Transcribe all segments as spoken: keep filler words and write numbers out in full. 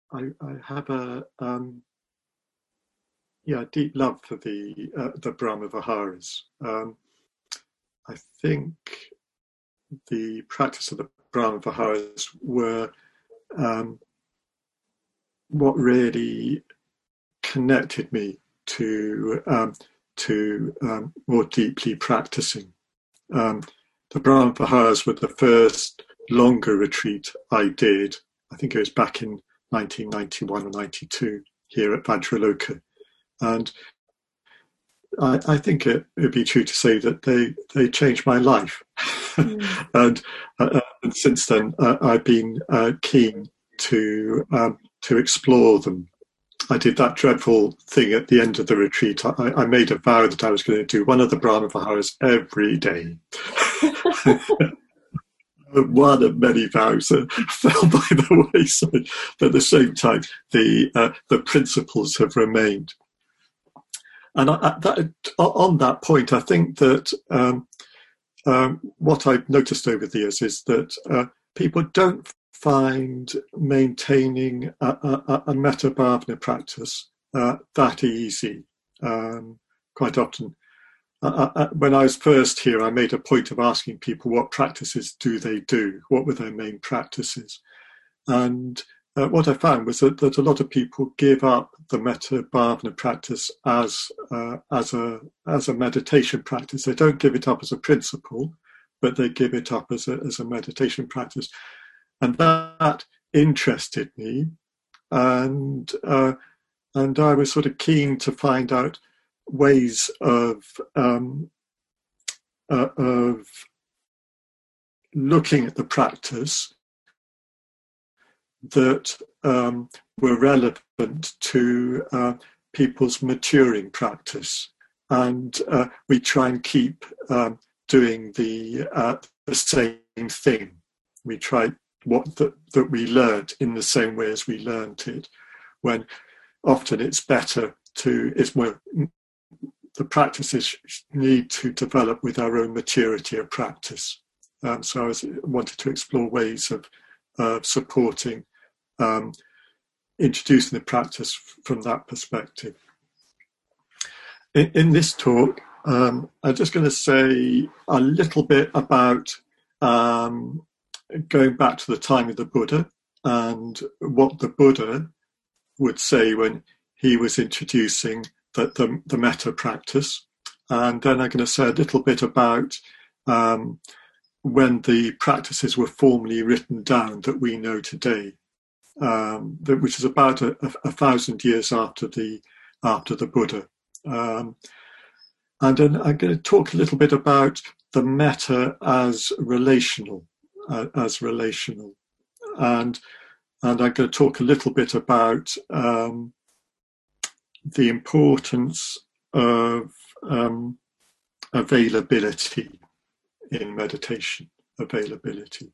I, I have a um, yeah deep love for the uh, the Brahma Viharas. Um, I think the practice of the Brahma Viharas were um, what really connected me to um, to um, more deeply practicing. Um, the Brahma Viharas were the first longer retreat I did. I think it was back in nineteen ninety-one or ninety-two here at Vajraloka. And I, I think it would be true to say that they, they changed my life. Mm. and, uh, and since then, uh, I've been uh, keen to um, to explore them. I did that dreadful thing at the end of the retreat. I, I made a vow that I was going to do one of the Brahma Viharas every day. One of many vows that fell by the wayside, but at the same time, the uh, the principles have remained. And I, that, on that point, I think that um, um, what I've noticed over the years is that uh, people don't find maintaining a, a, a metta bhavana practice uh, that easy. Um, quite often, uh, uh, when I was first here, I made a point of asking people what practices do they do, what were their main practices, and uh, what I found was that, that a lot of people give up the metta bhavana practice as uh, as a as a meditation practice. They don't give it up as a principle, but they give it up as a as a meditation practice. And that interested me, and uh, and I was sort of keen to find out ways of um, uh, of looking at the practice that um, were relevant to uh, people's maturing practice, and uh, we try and keep um, doing the uh, the same thing. We try. What the, that we learned in the same way as we learned it, when often it's better to, it's more, the practices need to develop with our own maturity of practice. Um, so I was, wanted to explore ways of uh, supporting, um, introducing the practice from that perspective. In, in this talk, um, I'm just going to say a little bit about um, going back to the time of the Buddha and what the Buddha would say when he was introducing the, the, the metta practice. And then I'm going to say a little bit about um, when the practices were formally written down that we know today, um, that, which is about a, a, a thousand years after the, after the Buddha. Um, and then I'm going to talk a little bit about the metta as relational. Uh, as relational, and and I'm going to talk a little bit about um, the importance of um, availability in meditation. Availability.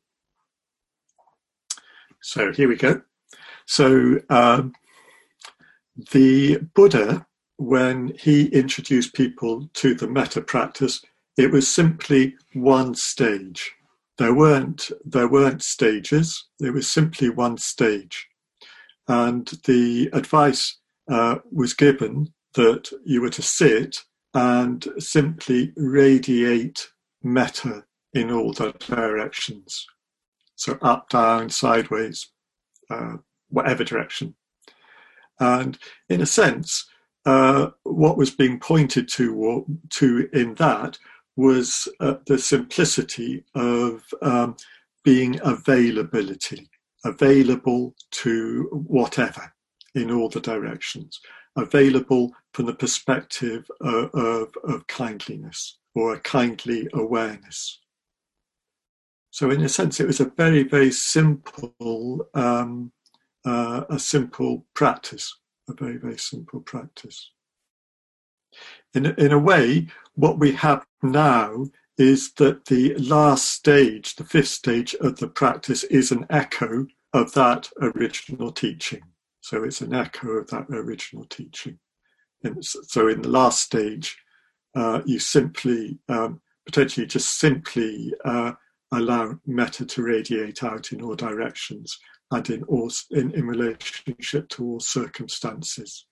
So here we go. So um, the Buddha, when he introduced people to the metta practice, it was simply one stage. There weren't there weren't stages. There was simply one stage, and the advice uh, was given that you were to sit and simply radiate metta in all the directions. So up, down, sideways, uh, whatever direction. And in a sense, uh, what was being pointed to to in that was uh, the simplicity of um, being availability, available to whatever in all the directions, available from the perspective of, of, of kindliness or a kindly awareness. So in a sense, it was a very, very simple, um, uh, a simple practice, a very, very simple practice. In, in a way, what we have now is that the last stage, the fifth stage of the practice, is an echo of that original teaching. So it's an echo of that original teaching. And so in the last stage, uh, you simply, um, potentially just simply uh, allow metta to radiate out in all directions and in all in, in relationship to all circumstances.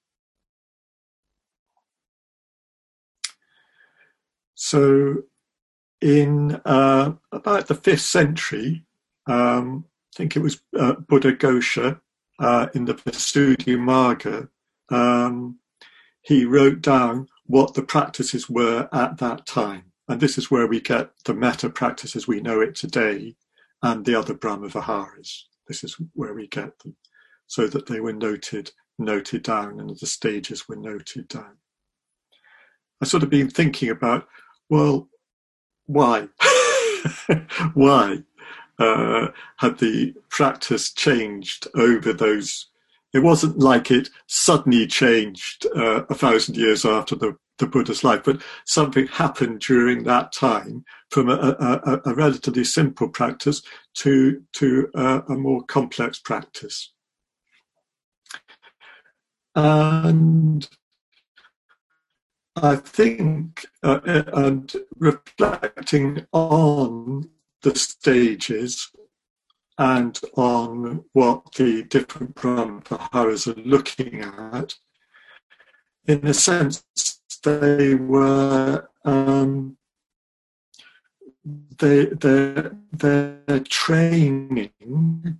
So in uh, about the fifth century, um, I think it was uh, Buddha Ghosha uh, in the Visuddhimagga, um, he wrote down what the practices were at that time. And this is where we get the metta practice as we know it today and the other Brahma Viharas. This is where we get them, so that they were noted, noted down and the stages were noted down. I've sort of been thinking about, well, why? Why uh, had the practice changed over those? It wasn't like it suddenly changed uh, a thousand years after the, the Buddha's life, but something happened during that time from a, a, a relatively simple practice to, to uh, a more complex practice. And I think, uh, and reflecting on the stages and on what the different Brahma Viharas are looking at, in a sense, they were um, they their their training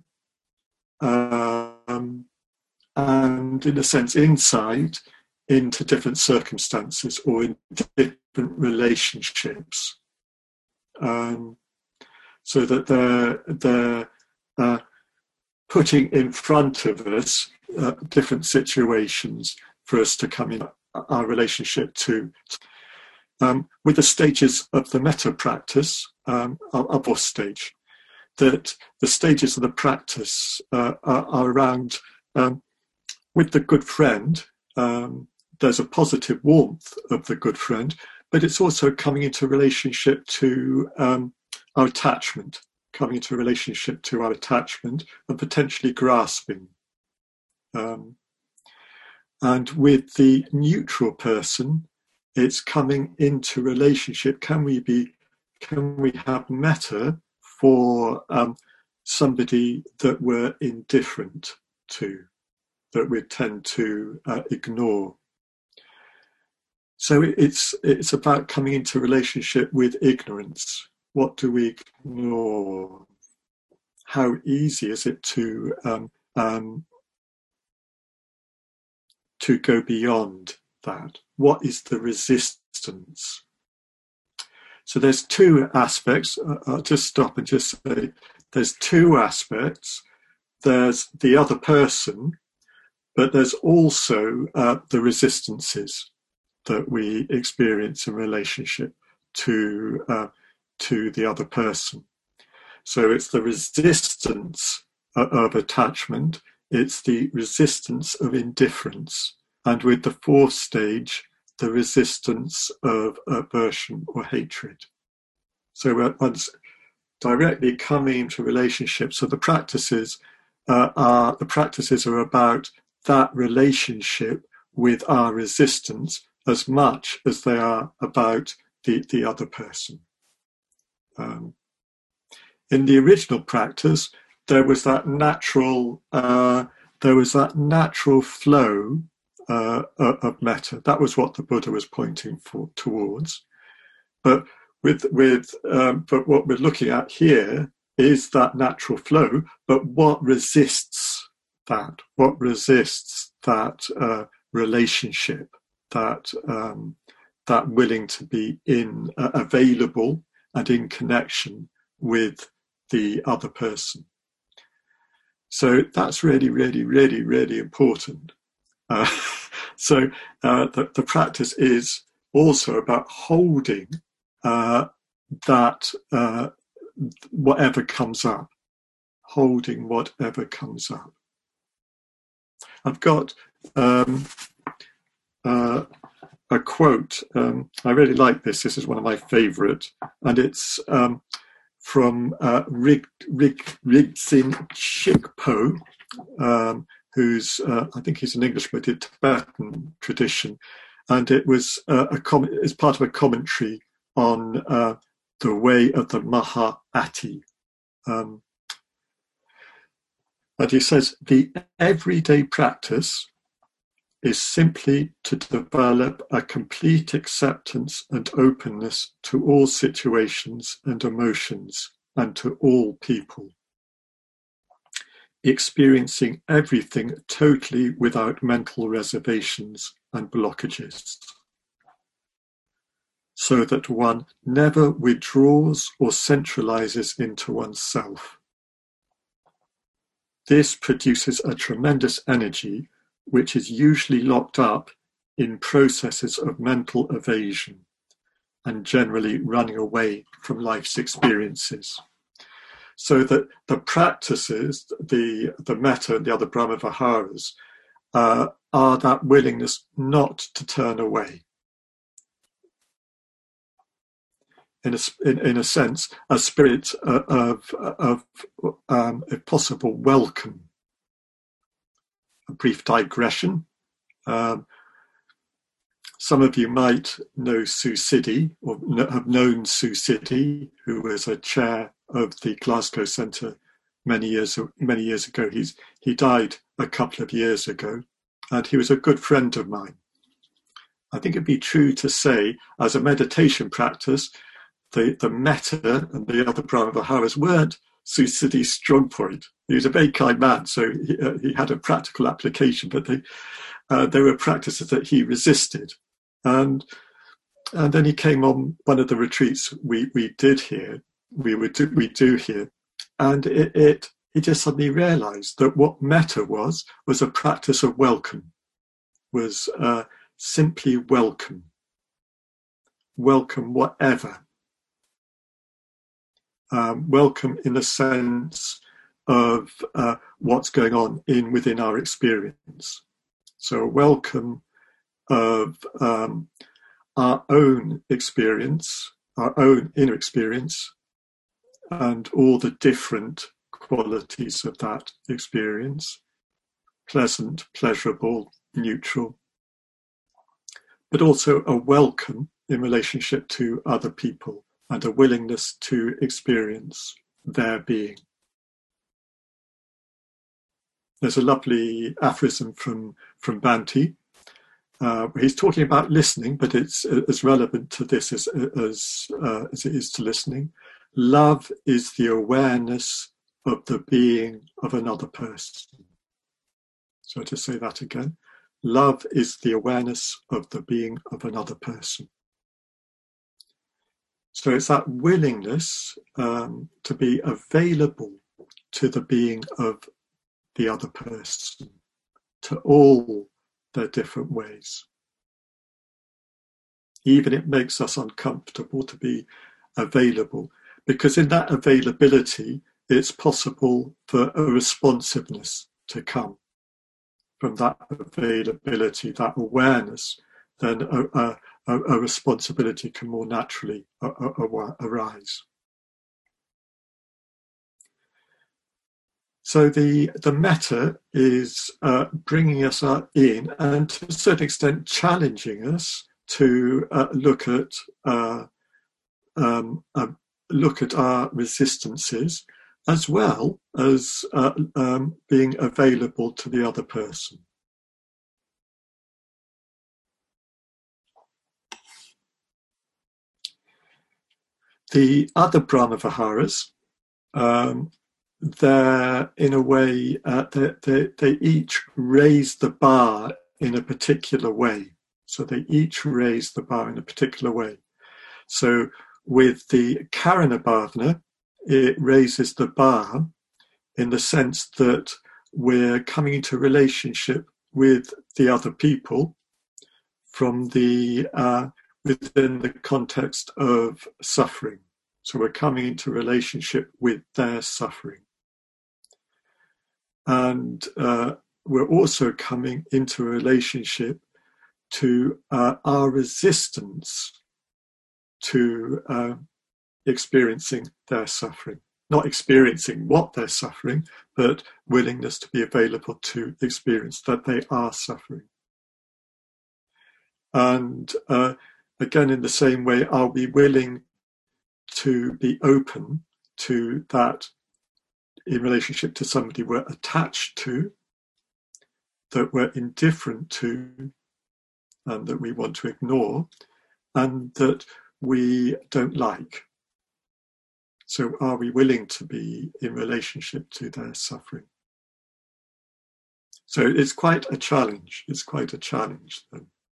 um, and, in a sense, insight into different circumstances or in different relationships, um, so that they're they're uh, putting in front of us uh, different situations for us to come in our relationship to. Um, with the stages of the metta practice, um, our fourth stage, that the stages of the practice uh, are, are around um, with the good friend. Um, there's a positive warmth of the good friend, but it's also coming into relationship to um, our attachment, coming into relationship to our attachment and potentially grasping. Um, and with the neutral person, it's coming into relationship. Can we be, can we have metta for um, somebody that we're indifferent to, that we tend to uh, ignore? So it's it's about coming into relationship with ignorance. What do we ignore? How easy is it to um, um, to go beyond that? What is the resistance? So there's two aspects. I'll just stop and just say there's two aspects. There's the other person, but there's also uh, the resistances that we experience in relationship to uh, to the other person. So it's the resistance of attachment, it's the resistance of indifference, and with the fourth stage, the resistance of aversion or hatred. So once directly coming into relationship, so the practices uh, are the practices are about that relationship with our resistance as much as they are about the, the other person. Um, in the original practice, there was that natural, uh, there was that natural flow uh, of metta. That was what the Buddha was pointing for, towards. But with with um, but what we're looking at here is that natural flow. But what resists that? What resists that uh, relationship? That um, that willing to be in uh, available and in connection with the other person. So that's really, really, really, really important. Uh, so uh, the, the practice is also about holding uh, that uh, whatever comes up, holding whatever comes up. I've got um, uh, a quote. Um, I really like this. This is one of my favourite, and it's um, from uh, Rig, Rig, Rigzin Shikpo, um, who's, uh, I think he's an Englishman, but Tibetan tradition. And it was uh, a com- it's part of a commentary on uh, the way of the Maha Ati. Um, And he says the everyday practice is simply to develop a complete acceptance and openness to all situations and emotions and to all people, experiencing everything totally without mental reservations and blockages, so that one never withdraws or centralizes into oneself. This produces a tremendous energy which is usually locked up in processes of mental evasion and generally running away from life's experiences. So that the practices, the, the metta and the other Brahma Viharas, uh, are that willingness not to turn away. In a, in, in a sense, a spirit of, of um, if possible, welcome. A brief digression. Um, some of you might know Sue Siddy, or have known Sue Siddy, who was a chair of the Glasgow Centre many years many years ago. He's he died a couple of years ago, and he was a good friend of mine. I think it'd be true to say, as a meditation practice, the the metta and the other Brahma Viharas weren't Sue Siddy's strong point. He was a very kind man, so he, uh, he had a practical application, but they, uh, there were practices that he resisted. And and then he came on one of the retreats we, we did here, we would do, we do here, and it, it he just suddenly realized that what metta was, was a practice of welcome, was uh, simply welcome. Welcome whatever. Um, welcome in the sense of uh, what's going on in within our experience. So welcome of um, our own experience, our own inner experience, and all the different qualities of that experience, pleasant, pleasurable, neutral, but also a welcome in relationship to other people, and a willingness to experience their being. There's a lovely aphorism from, from Bhante. Uh, he's talking about listening, but it's as relevant to this as, as, uh, as it is to listening. Love is the awareness of the being of another person. So to say that again, love is the awareness of the being of another person. So it's that willingness um, to be available to the being of the other person, to all their different ways. Even it makes us uncomfortable to be available, because in that availability, it's possible for a responsiveness to come. From that availability, that awareness, then a, a, a responsibility can more naturally arise. So the, the metta is uh, bringing us in and to a certain extent challenging us to uh, look at uh, um, uh, look at our resistances, as well as uh, um, being available to the other person. The other Brahma Viharas, um, they're in a way, uh, they, they, they each raise the bar in a particular way. So they each raise the bar in a particular way. So with the Karana Bhavana, it raises the bar in the sense that we're coming into relationship with the other people from the uh, within the context of suffering. So we're coming into relationship with their suffering. And uh, we're also coming into a relationship to uh, our resistance to uh, experiencing their suffering. Not experiencing what they're suffering, but willingness to be available to experience that they are suffering. And uh, again, in the same way, are we willing to be open to that in relationship to somebody we're attached to, that we're indifferent to, and that we want to ignore, and that we don't like. So are we willing to be in relationship to their suffering? So it's quite a challenge. It's quite a challenge.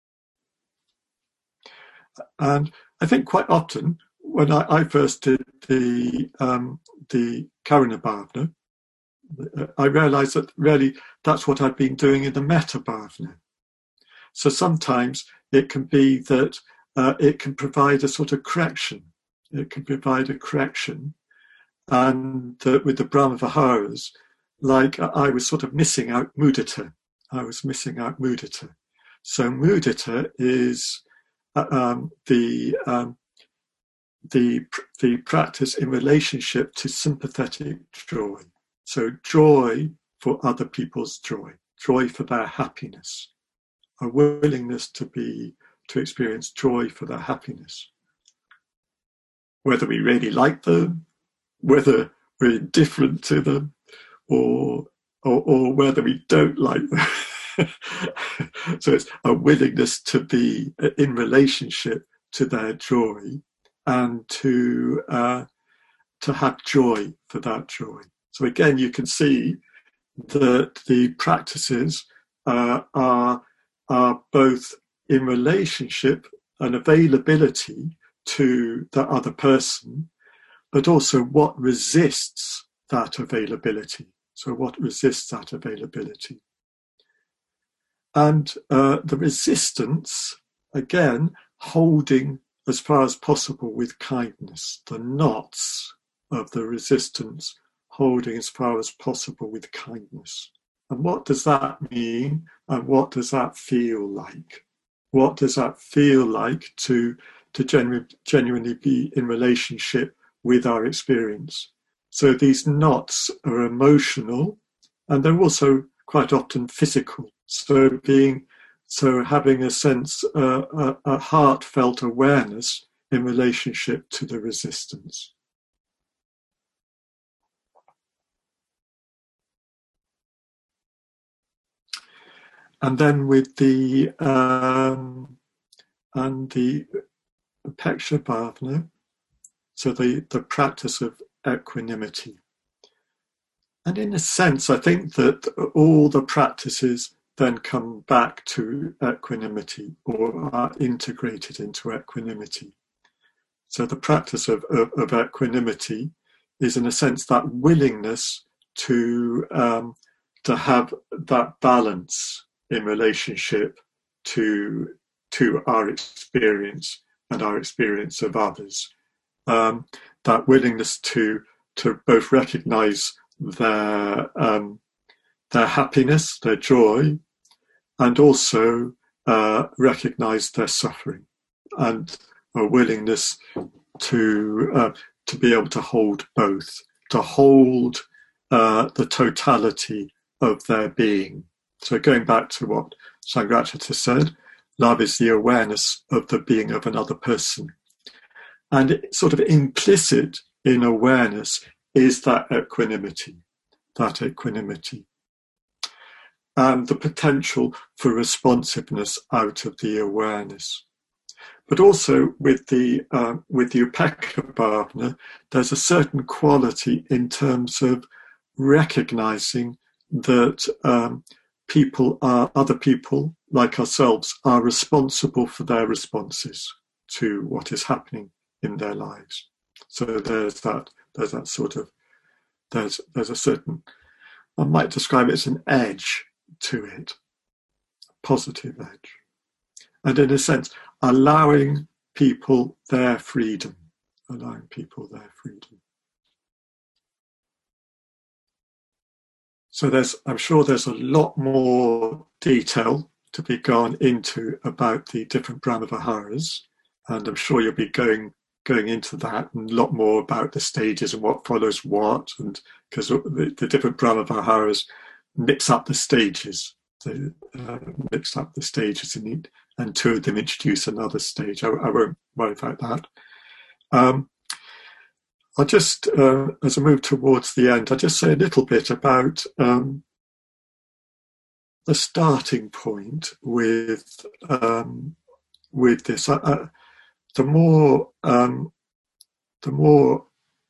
And I think quite often, when I, I first did the um, the Karuna Bhavana, I realized that really that's what I've been doing in the Metta Bhavana. So sometimes it can be that uh, it can provide a sort of correction. It can provide a correction. And that with the Brahma Viharas, like I was sort of missing out mudita. I was missing out mudita. So mudita is uh, um, the um, the the practice in relationship to sympathetic joy. So joy for other people's joy, joy for their happiness, a willingness to be to experience joy for their happiness. Whether we really like them, whether we're indifferent to them, or or, or whether we don't like them. So it's a willingness to be in relationship to their joy and to uh, to have joy for that joy. So again, you can see that the practices uh, are are both in relationship and availability to the other person, but also what resists that availability. So what resists that availability? And uh, the resistance, again, holding as far as possible with kindness, the knots of the resistance, holding as far as possible with kindness. And what does that mean? And what does that feel like? What does that feel like to, to genu- genuinely be in relationship with our experience? So these knots are emotional, and they're also quite often physical. So being, so having a sense, uh, a, a heartfelt awareness in relationship to the resistance. And then with the um, and the Upeksha Bhavana, so the, the practice of equanimity. And in a sense, I think that all the practices then come back to equanimity or are integrated into equanimity. So the practice of, of, of equanimity is, in a sense, that willingness to um, to have that balance in relationship to to our experience and our experience of others. Um, that willingness to to both recognize their um, their happiness, their joy, and also uh, recognize their suffering, and a willingness to uh, to be able to hold both, to hold uh, the totality of their being. So going back to what Sangharakshita said, love is the awareness of the being of another person. And it's sort of implicit in awareness is that equanimity, that equanimity. And the potential for responsiveness out of the awareness. But also with the uh, with the Upekkha Bhavana, there's a certain quality in terms of recognizing that um, people are, other people like ourselves are responsible for their responses to what is happening in their lives. So there's that, there's that sort of, there's there's a certain, I might describe it as an edge to it, a positive edge. And in a sense, allowing people their freedom, allowing people their freedom. So there's, I'm sure there's a lot more detail to be gone into about the different Brahma Viharas, and I'm sure you'll be going going into that and a lot more about the stages and what follows what, and because the, the different Brahma Viharas mix up the stages, they uh, mix up the stages in it, and two of them introduce another stage. I, I won't worry about that. Um, I'll just, uh, as I move towards the end, I'll just say a little bit about um, the starting point with um, with this. Uh, uh, the more, um, the more,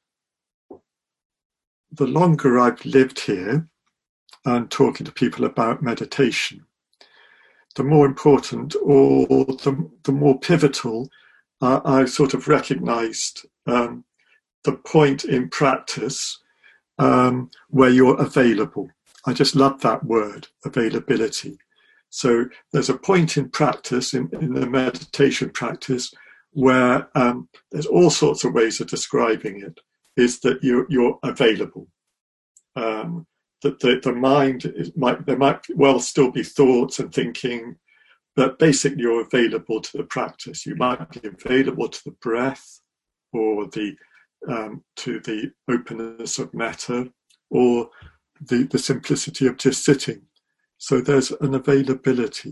the longer I've lived here and talking to people about meditation, the more important or the, the more pivotal uh, I sort of recognised um, the point in practice um, where you're available. I just love that word, availability. So there's a point in practice, in, in the meditation practice, where um, there's all sorts of ways of describing it, is that you're, you're available. Um, that the, the mind is, might, there might well still be thoughts and thinking, but basically you're available to the practice. You might be available to the breath, or the um, to the openness of metta, or the, the simplicity of just sitting. So there's an availability.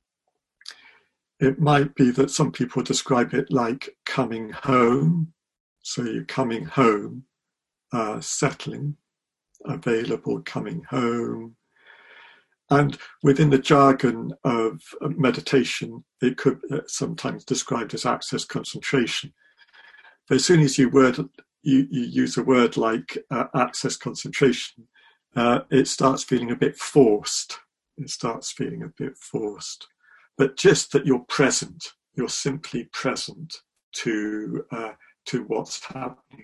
It might be that some people describe it like coming home. So you're coming home, uh, settling, available, coming home. And within the jargon of meditation, it could uh, sometimes described as access concentration. But as soon as you word you, you use a word like uh, access concentration, uh, it starts feeling a bit forced. It starts feeling a bit forced. But just that you're present, you're simply present to uh, to what's happening.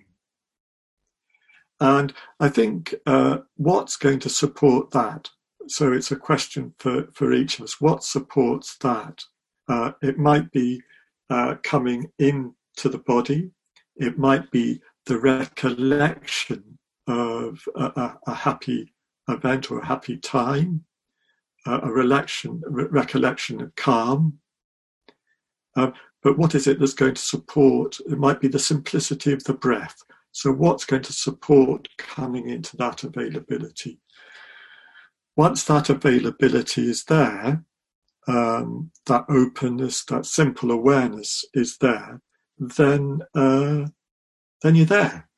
And I think uh, what's going to support that? So it's a question for, for each of us. What supports that? Uh, it might be uh, coming into the body. It might be the recollection of a, a, a happy event or a happy time, uh, a recollection, re- recollection of calm. Uh, but what is it that's going to support? It might be the simplicity of the breath. So what's going to support coming into that availability? Once that availability is there, um, that openness, that simple awareness is there, then uh, then you're there.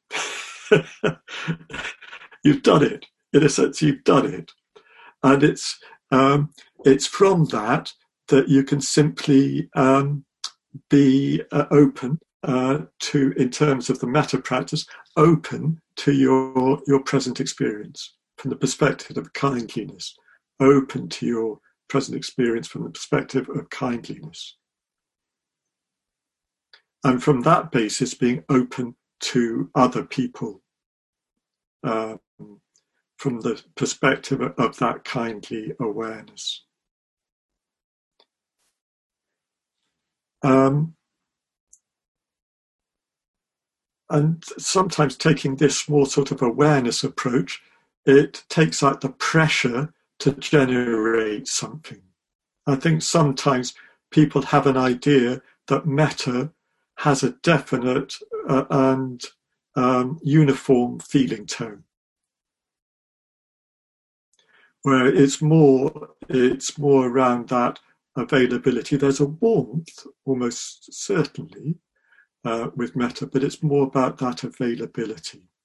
You've done it. In a sense, you've done it, and it's um, it's from that that you can simply um, be uh, open uh, to, in terms of the metta practice, open to your your present experience from the perspective of kindliness, open to your present experience from the perspective of kindliness. And from that basis, being open to other people um, from the perspective of that kindly awareness. Um, and sometimes taking this more sort of awareness approach, it takes out the pressure to generate something. I think sometimes people have an idea that metta has a definite uh, and um, uniform feeling tone, where it's more it's more around that availability. There's a warmth, almost certainly, uh, with metta, but it's more about that availability.